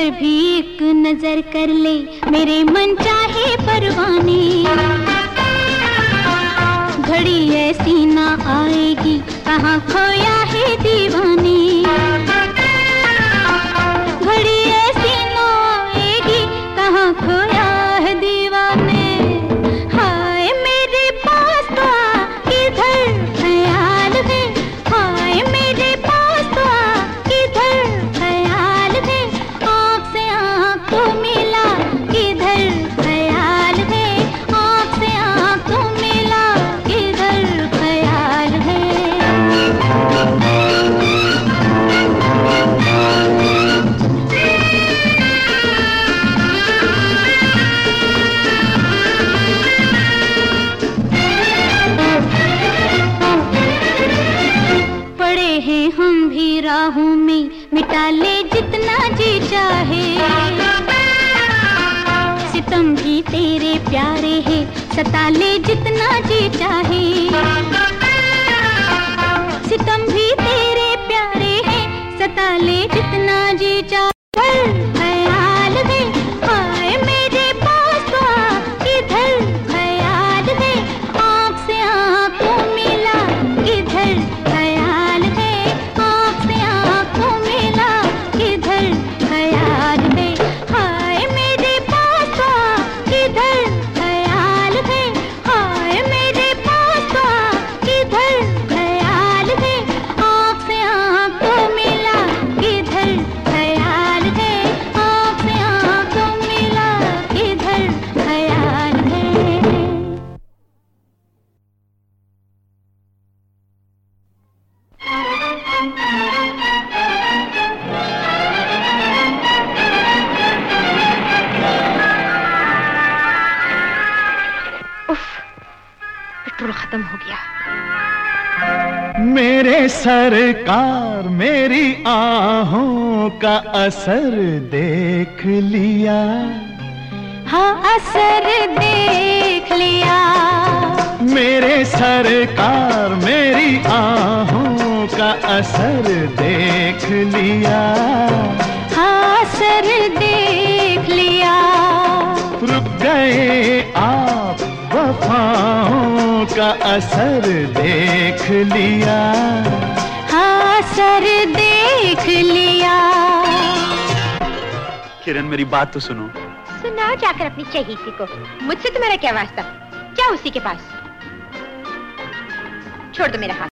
पर भी एक नजर कर ले मेरे मन चाहे परवाने। घड़ी ऐसी ना आएगी कहाँ खोया है दीवाने। घड़ी ऐसी ना आएगी कहाँ खोया है दीवाने। हाय मेरे पास तो आ किधर ख्याल है। हाय मेरे पास तो आ किधर ख्याल है। आँख से आँख को मिला किधर ख्याल है। आँख से आँख को मिला किधर ख्याल है। पड़े हैं हम भी राहों में मिटा ले जितना जी चाहे। सितम भी तेरे प्यारे है सता ले जितना जी चाहे। सितम भी तेरे प्यारे है सता ले जितना जी चाहे। ख्याल है हाय मेरे पास तो आ किधर ख्याल है। आँख से आँख को मिला किधर ख्याल है। आँख से आँख को मिला किधर ख्याल है। हाय मेरे पास तो आ किधर ख्याल है। हाय मेरे पास तो आ किधर ख्याल है। आँख से आँख को मिला किधर ख्याल है। आँख से आँख को मिला किधर ख्याल है। पेट्रोल खत्म हो गया। मेरे सरकार मेरी आहों का असर देख लिया। हाँ असर देख लिया। मेरे सरकार मेरी आहों का असर देख लिया। हाँ असर देख लिया। रुक गए आप वफाओं का असर देख लिया। हाँ असर देख लिया। किरण मेरी बात तो सुनो। सुनाओ जाकर अपनी चहेती को। मुझसे तुम्हारा क्या वास्ता। जाओ उसी के पास। छोड़ दो मेरा हाथ।